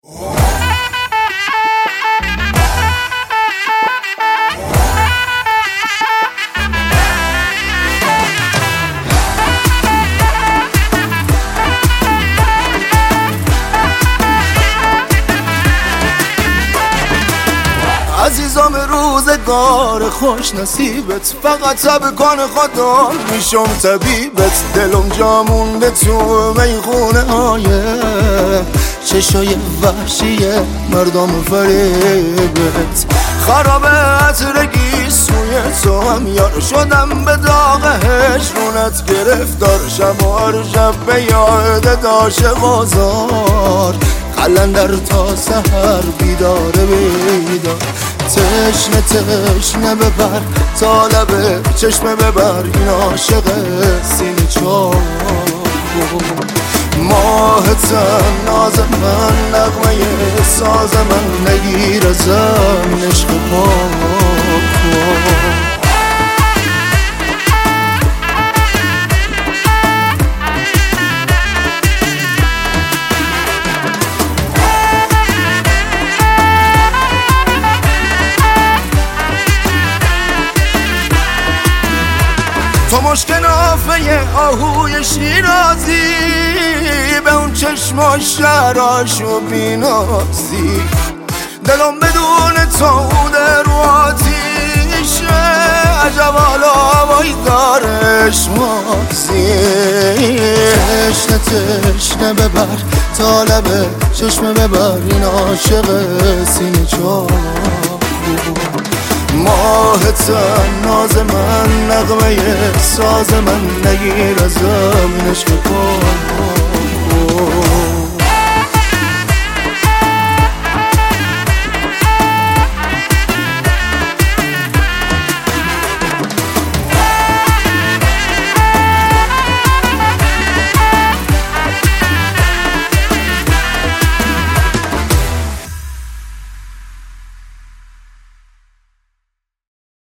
عزیزم روزگار خوش نصیبت، فقط تب کن خدا میشم طبیبت. دلم جا مونده تو میخونه های چشای وحشی مردم فریبت. خرابه عطرگی سوی تو هم یار شدم، به داغ هجرونت گرفتار. شب و هر شب به یاد داشت بازار، قلندر تا سحر بیداره بیدار. تشنه تشنه ببر تا لب چشمه ببر، این عاشق سینه چاک. ماهتم ناز من، نغمه ساز من، نگیر ازم عشق پاک. تو مشکنافه آهوی شیرازی، به اون چشماش شراشو بینازی. دلم بدون تو در رو آتیشه، عجب حالا هوایی دارش مازی. تشنه تشنه ببر تا لب چشمه ببر، این عاشق سینه چاک. ماهتم ناز من، نغمه ساز من، نگیر ازم عشق پاک.